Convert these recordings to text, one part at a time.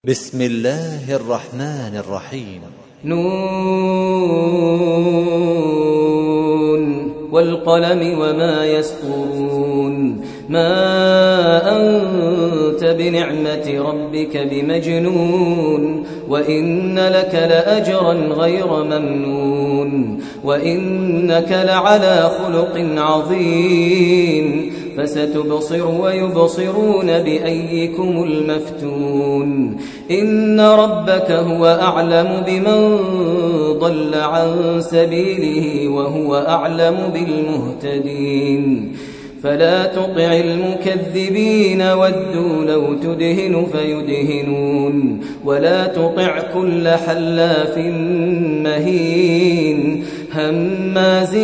بسم الله الرحمن الرحيم. نون والقلم وما يسطرون. ما أنت بنعمة ربك بمجنون، وإن لك لأجرا غير ممنون، وإنك لعلى خلق عظيم. فستبصر ويبصرون بأيكم المفتون. إن ربك هو أعلم بمن ضل عن سبيله وهو أعلم بالمهتدين. فلا تطع المكذبين ودوا لو تدهن فيدهنون، ولا تطع كل حلاف مهين هماز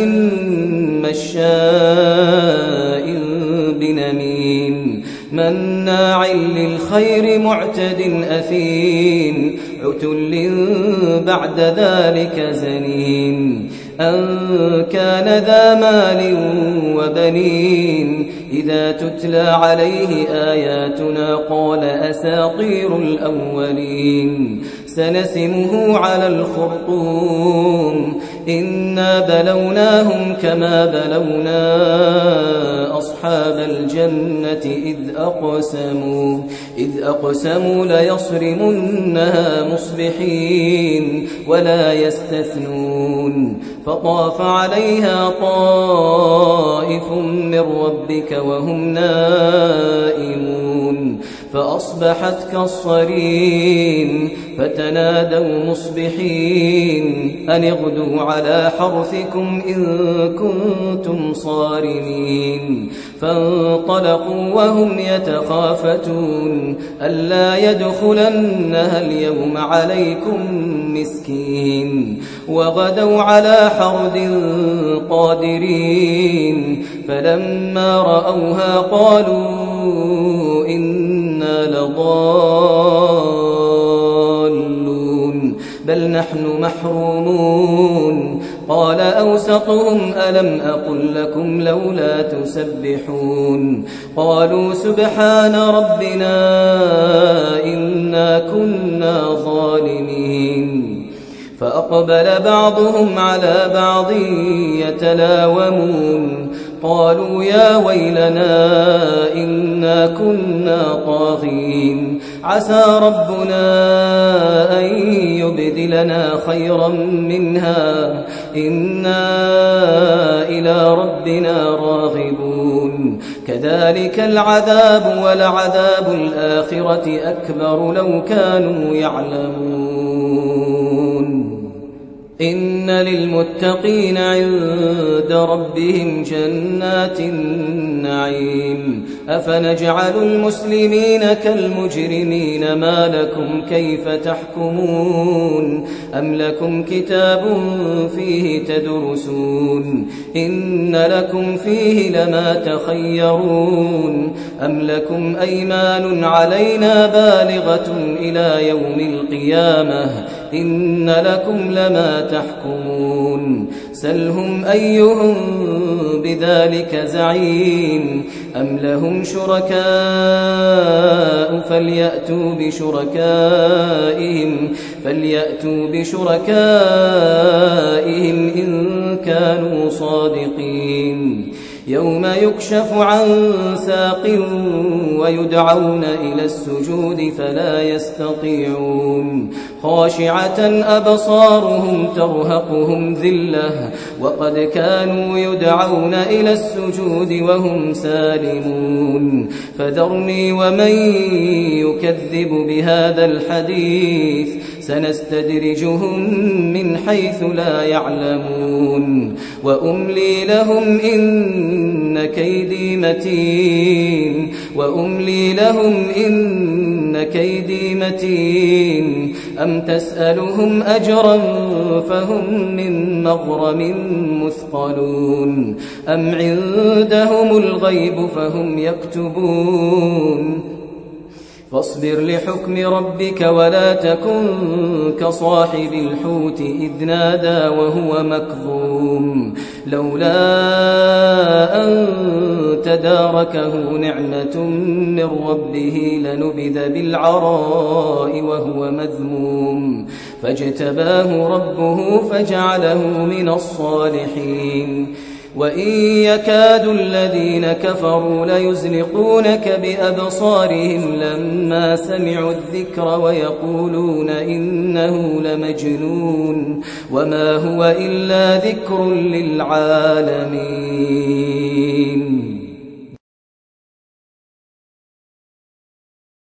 مشاء بنميم مناع للخير معتد أثيم عتل بعد ذلك زنيم أن كان ذا مال وبنين. إذا تتلى عليه آياتنا قال أساطير الأولين. سنسمه على الخرطوم. إنا بلوناهم كما بلونا أصحاب الجنة إذ أقسموا ليصرمنها مصبحين ولا يستثنون. فطاف عليها طائف من ربك وهم نائمون فأصبحت كالصريم. فتنادوا مصبحين أن اغدوا على حرثكم إن كنتم صارمين. فانطلقوا وهم يتخافتون ألا يدخلنها اليوم عليكم مسكين. وغدوا على حرد قادرين. فلما رأوها قالوا إنا لضالون بل نحن محرومون. قال أوسطهم ألم أقل لكم لولا تسبحون. قالوا سبحان ربنا إنا كنا ظالمين. فأقبل بعضهم على بعض يتلاومون قالوا يا ويلنا إنا كنا طاغين. عسى ربنا أن يبدلنا خيرا منها إنا إلى ربنا راغبون. كذلك العذاب ولعذاب الآخرة أكبر لو كانوا يعلمون. إن للمتقين عند ربهم جنات النعيم. أفنجعل المسلمين كالمجرمين ما لكم كيف تحكمون. أم لكم كتاب فيه تدرسون إن لكم فيه لما تخيرون. أم لكم أيمان علينا بالغة إلى يوم القيامة إن لكم لما تحكمون. سلهم أيهم بذلك زعيم. أم لهم شركاء فليأتوا بشركائهم إن كانوا صادقين. يوم يكشف عن ساق ويدعون إلى السجود فلا يستطيعون. خاشعة أبصارهم ترهقهم ذلة وقد كانوا يدعون إلى السجود وهم سالمون. فذرني ومن يكذب بهذا الحديث سنستدرجهم من حيث لا يعلمون. وأملي لهم إن كيدي متين. أم تسألهم أجرا فهم من مغرم مثقلون. أم عندهم الغيب فهم يكتبون. فاصبر لحكم ربك ولا تكن كصاحب الحوت إذ نادى وهو مكظوم لولا أن تداركه نعمة من ربه لنبذ بالعراء وهو مذموم فاجتباه ربه فجعله من الصالحين وإن يكاد الذين كفروا ليزلقونك بأبصارهم لما سمعوا الذكر ويقولون إنه لمجنون وما هو إلا ذكر للعالمين